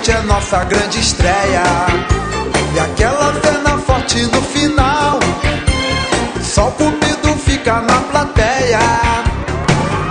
noite é nossa grande estreia. E aquela cena forte no final, só o Cupido fica na plateia.